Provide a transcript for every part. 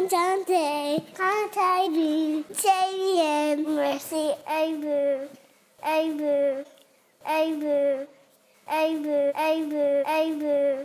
Dante, Contact, JVM, Mercy, Abu, Abu, Abu, Abu, Abu, Abu.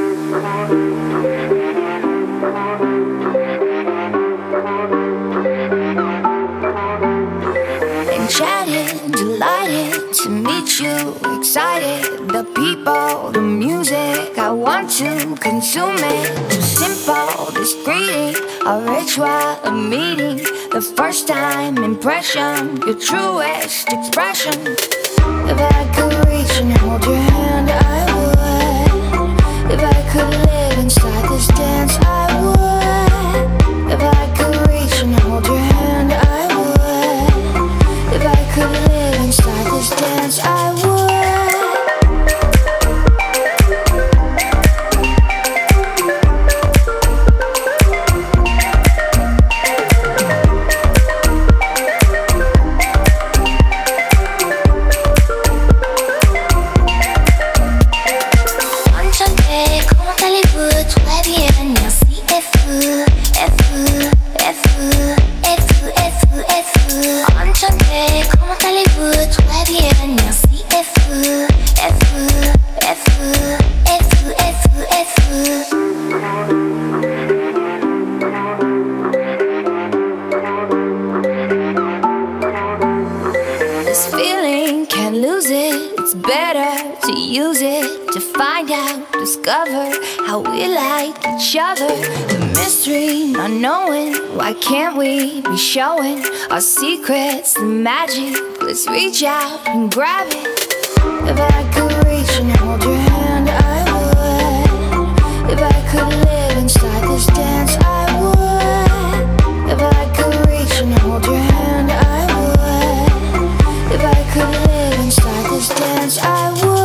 Enchanted, delighted to meet you, excited. The people, the music, I want to consume it. Too simple, this greeting, a ritual, a meeting. The first time impression, your truest expression. If I could reach and hold your hand, I would. If I could live inside this dance, I would. If I could reach and hold your hand, I would. If I could live inside this dance, I would. This feeling, can't lose it. It's better to use it, to find out, discover how we like each other. The mystery, not knowing, why can't we be showing our secrets, the magic? Let's reach out and grab it. If I could reach and hold your hand, I would. If I could live inside this dance, I would. If I could reach and hold your hand, I would. If I could live inside this dance, I would.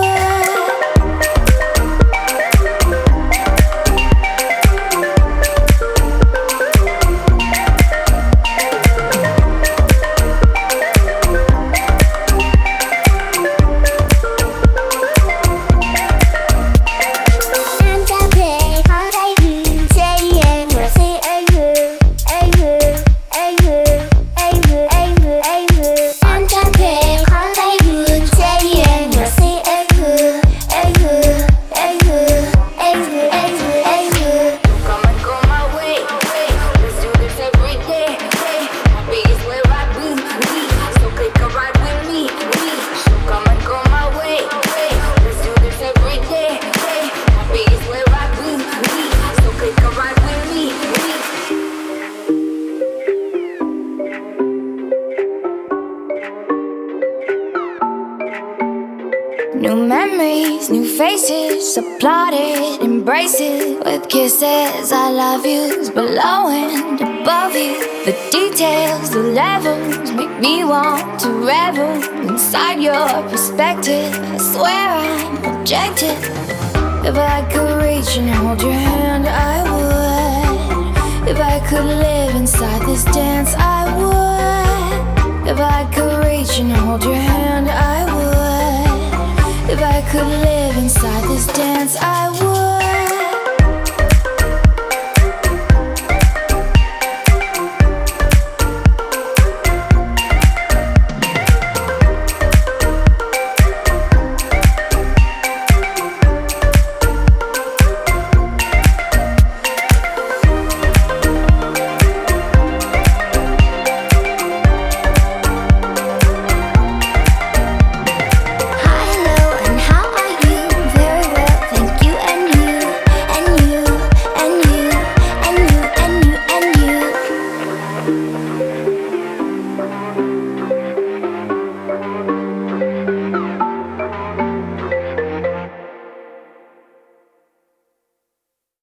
New memories, new faces, applauded, embrace it with kisses. I love yous below and above you. The details, the levels make me want to revel inside your perspective. I swear I'm objective. If I could reach and hold your hand, I would. If I could live inside this dance, I would. If I could reach and hold your hand, I would. If I could live inside this dance, I would.